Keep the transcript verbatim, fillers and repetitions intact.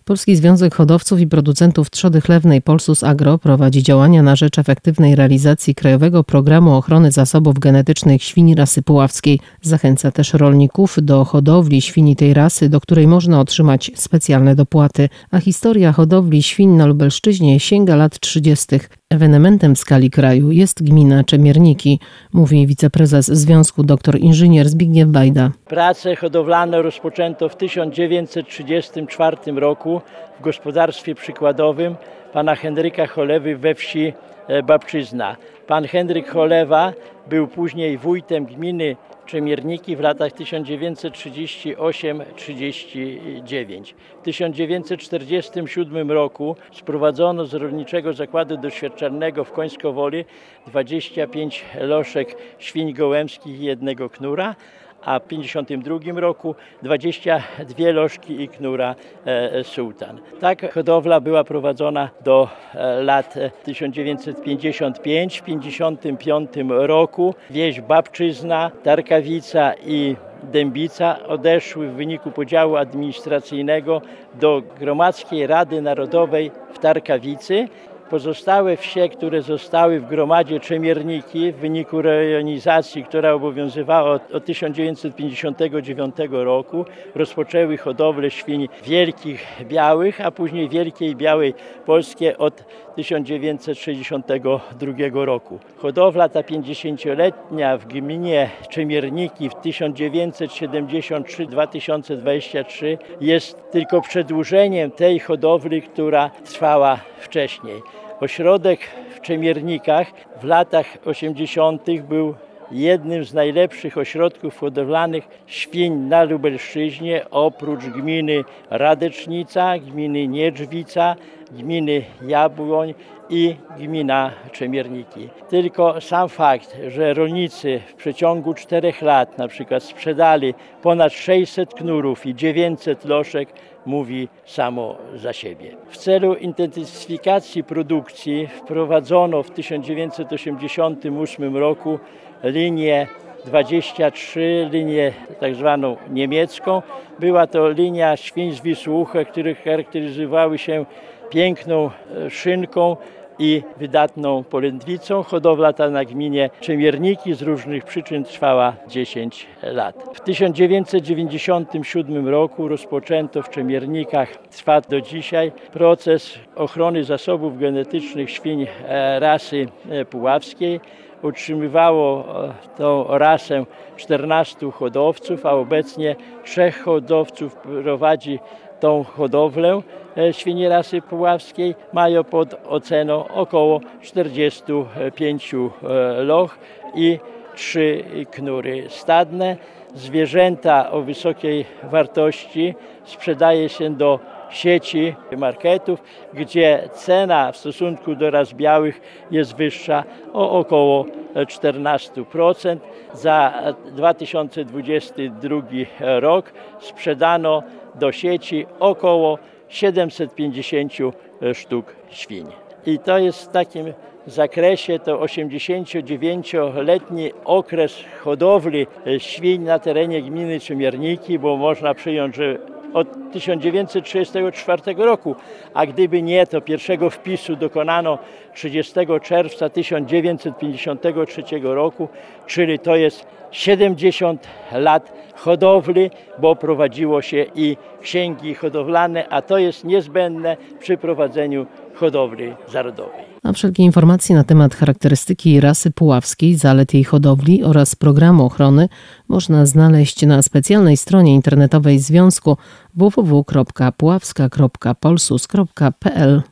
Polski Związek Hodowców i Producentów Trzody Chlewnej Polsus Agro prowadzi działania na rzecz efektywnej realizacji Krajowego Programu Ochrony Zasobów Genetycznych świni rasy puławskiej. Zachęca też rolników do hodowli świni tej rasy, do której można otrzymać specjalne dopłaty. A historia hodowli świń na Lubelszczyźnie sięga lat trzydziestych. Ewenementem w skali kraju jest gmina Czemierniki, mówi wiceprezes Związku dr inżynier Zbigniew Bajda. Prace hodowlane rozpoczęto w tysiąc dziewięćset trzydziestym czwartym roku w gospodarstwie przykładowym pana Henryka Cholewy we wsi Babczyzna. Pan Henryk Cholewa był później wójtem gminy Czemierniki w latach tysiąc dziewięćset trzydziestym ósmym do trzydziestego dziewiątego. W tysiąc dziewięćset czterdziestym siódmym roku sprowadzono z Rolniczego Zakładu Doświadczalnego w Końskowoli dwadzieścia pięć loszek świń gołębskich i jednego knura, a w tysiąc dziewięćset pięćdziesiątym drugim roku dwadzieścia dwie lożki i knura e, sułtan. Tak hodowla była prowadzona do e, lat tysiąc dziewięćset pięćdziesiątego piątego. W tysiąc dziewięćset pięćdziesiątym piątym roku wieś Babczyzna, Tarkawica i Dębica odeszły w wyniku podziału administracyjnego do Gromadzkiej Rady Narodowej w Tarkawicy. Pozostałe wsie, które zostały w gromadzie Czemierniki w wyniku rejonizacji, która obowiązywała od, od tysiąc dziewięćset pięćdziesiątego dziewiątego roku, rozpoczęły hodowlę świń wielkich białych, a później wielkiej białej polskie od tysiąc dziewięćset sześćdziesiątego drugiego roku. Hodowla ta pięćdziesięcioletnia w gminie Czemierniki w tysiąc dziewięćset siedemdziesiątym trzecim do dwa tysiące dwudziestego trzeciego jest tylko przedłużeniem tej hodowli, która trwała wcześniej. Ośrodek w Czemiernikach w latach osiemdziesiątych był jednym z najlepszych ośrodków hodowlanych świń na Lubelszczyźnie, oprócz gminy Radecznica, gminy Niedrzwica, gminy Jabłoń i gmina Czemierniki. Tylko sam fakt, że rolnicy w przeciągu czterech lat na przykład sprzedali ponad sześćset knurów i dziewięćset loszek, mówi samo za siebie. W celu intensyfikacji produkcji wprowadzono w tysiąc dziewięćset osiemdziesiątym ósmym roku linię dwadzieścia trzy, linię tak zwaną niemiecką. Była to linia świń z Wisłucha, które charakteryzowały się piękną szynką i wydatną polędwicą. Hodowla ta na gminie Czemierniki z różnych przyczyn trwała dziesięć lat. W tysiąc dziewięćset dziewięćdziesiątym siódmym roku rozpoczęto w Czemiernikach, trwa do dzisiaj, proces ochrony zasobów genetycznych świń rasy puławskiej. Utrzymywało tą rasę czternastu hodowców, a obecnie trzech hodowców prowadzi tą hodowlę świni rasy puławskiej. Mają pod oceną około czterdziestu pięciu loch i trzy knury stadne. Zwierzęta o wysokiej wartości sprzedaje się do sieci marketów, gdzie cena w stosunku do ras białych jest wyższa o około czternaście procent. Za dwa tysiące dwudziesty drugi rok sprzedano do sieci około siedemset pięćdziesiąt sztuk świń. I to jest w takim zakresie to osiemdziesięciodziewięcioletni okres hodowli świń na terenie gminy Czemierniki, bo można przyjąć, że od tysiąc dziewięćset trzydziestego czwartego roku, a gdyby nie, to pierwszego wpisu dokonano trzydziestego czerwca tysiąc dziewięćset pięćdziesiątego trzeciego roku, czyli to jest siedemdziesiąt lat hodowli, bo prowadziło się i księgi hodowlane, a to jest niezbędne przy prowadzeniu hodowli zarodowej. A wszelkie informacje na temat charakterystyki rasy puławskiej, zalet jej hodowli oraz programu ochrony można znaleźć na specjalnej stronie internetowej Związku w w w kropka puławska kropka polsus kropka p l.